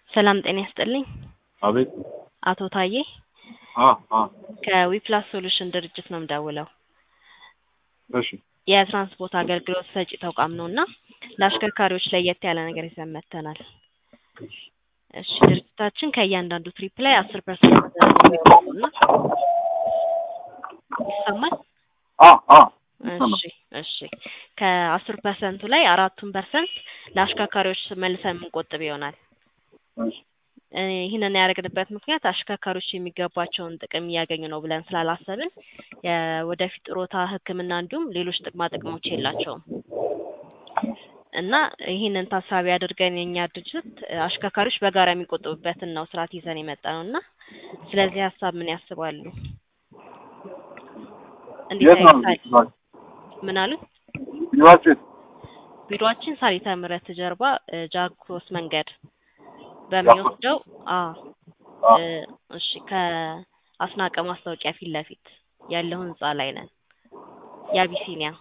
ሰላም ጤና ይስጥልኝ። አቤት። አቶ ታዬ አ ከዊፕላስ ሶሉሽን ድርጅት ነው የምደውለው። እሺ የትራንስፖርት አገልግሎት ሰጪ ተቋም ነውና ለአሽከርካሪዎች ለየት ያለ ነገር ይዘን መጥተናል። እሺ ድርጅታችን ከእያንዳንዱ ትሪፕ ላይ 10% የሚቆርጥና ይሰማል? አ እሺ ከ10% ላይ 4% ለአሽከርካሪዎች መልሰን የምንቆጥብ ይሆናል። እሺ ይህንን ያደረግንበት ምክንያት አሽከርካሪዎች የሚገባቸውን ጥቅም እያገኙ ነው ብለን ስላላሰብን የወደፊት ጥሮታ ሕክምና እንዲሁም ሌሎች ጥቅማ ጥቅሞች የላቸውም እና ይህንን ታሳቢ አድርገን የኛ ድርጅት አሽከርካሪዎች በጋራ የሚቆጥቡበትን ነው ስርዓት ይዘን የመጣነውና ስለዚህ ሀሳብ ምን ያስባሉ? እንዴት አይታል? ምን አሉ? ቢሮአችን ሳሪታ ምረት ጀርባ ጃክሮስ መንገድ በሚወስደው እሺ ከአስናቀ ማስታወቂያ ፊት ለፊት ያለው ህንጻ ላይ ነን። ያቢሲኒያ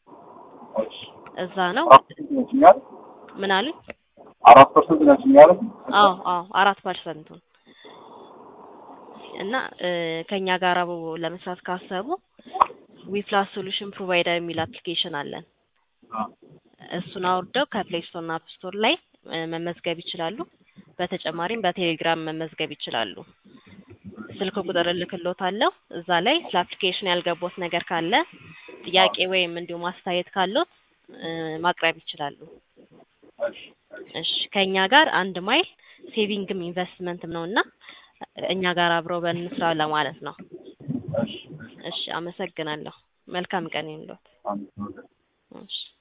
እዛ ነው። ምን አሉ? 4% ነው የሚያለው? 4% እና ከኛ ጋር ለመስራት ካሰቡ ዊፕላስ ሶሉሽን ፕሮቫይደር የሚል አፕሊኬሽን አለን። እሱን አውርደው ከፕሌይ ስቶር እና አፕ ስቶር ላይ መመዝገብ ይችላሉ። በተጨማሪም በቴሌግራም መመዝገብ ይችላሉ። ስልክ ቁጥር ልክልዎታለሁ። እዛ ላይ ስለ አፕሊኬሽን ያልገቦት ነገር ካለ ጥያቄ ወይም እንዲሁም አስተያየት ካለዎት ማቅረብ ይችላሉ። እሺ ከኛ ጋር አንድ ማይል ሴቪንግም ኢንቨስትመንትም ነውና እኛ ጋር አብረው በእንስራ ለማለት ነው። እሺ አመሰግናለሁ። መልካም ቀን ይሁንልዎት። እሺ